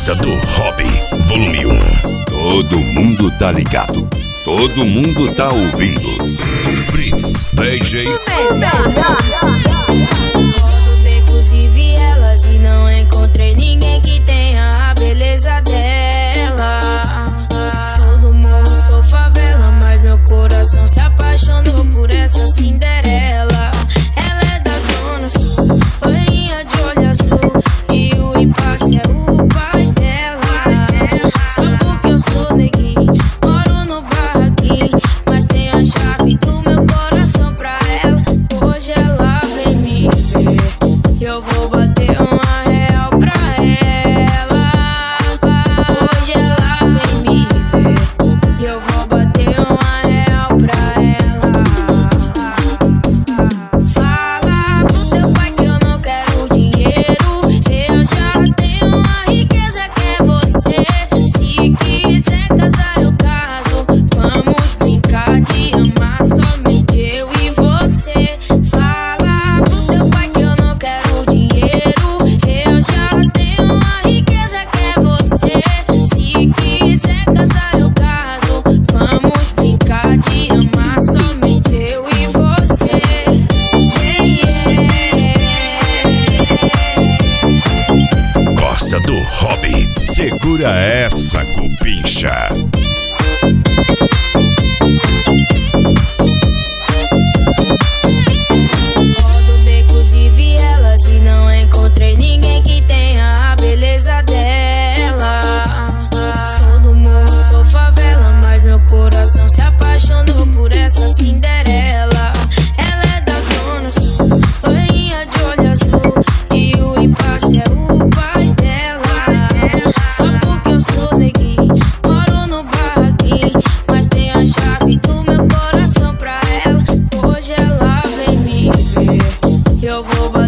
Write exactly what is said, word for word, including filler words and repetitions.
Gosta do Hobby, volume um. Todo mundo tá ligado, todo mundo tá ouvindo. Fritz, D J. Becos e vielas e não encontrei ninguém que tenha a beleza dela. Sou do morro, sou favela, mas meu coração se apaixonou por essa Cinderela. Ela é da zona sul, loirinha de olho azul, e o impasse é o pai dela. Só porque eu sou neguinho, moro no barraquinho, mas tenho a chave do meu coração pra ela. Hoje ela vem me ver, eu vou bater uma real pra ela. Hoje ela vem me ver, eu vou bater uma real pra ela. Fala pro teu pai que eu não quero dinheiro, eu já tenho uma riqueza que é você. Se quiser casar eu caso, vamos brincar de amar somente eu e você. Fala pro teu pai que eu não quero dinheiro, eu já tenho uma riqueza que é você. Se quiser casar eu caso, vamos brincar de amar somente eu e você. Gosta do Hobby. Segura essa, cupincha. Rodo becos e vielas e não encontrei ninguém que tenha a beleza dela. Sou do morro, sou favela, mas meu coração se apaixonou por essa Cinderela. Ela é da zona sul, loirinha de olho azul, e o impasse é o pai dela. Só porque eu sou neguinho, moro no barraquinho, mas tenho a chave do meu coração pra ela. Hoje ela vem me ver, eu vou bater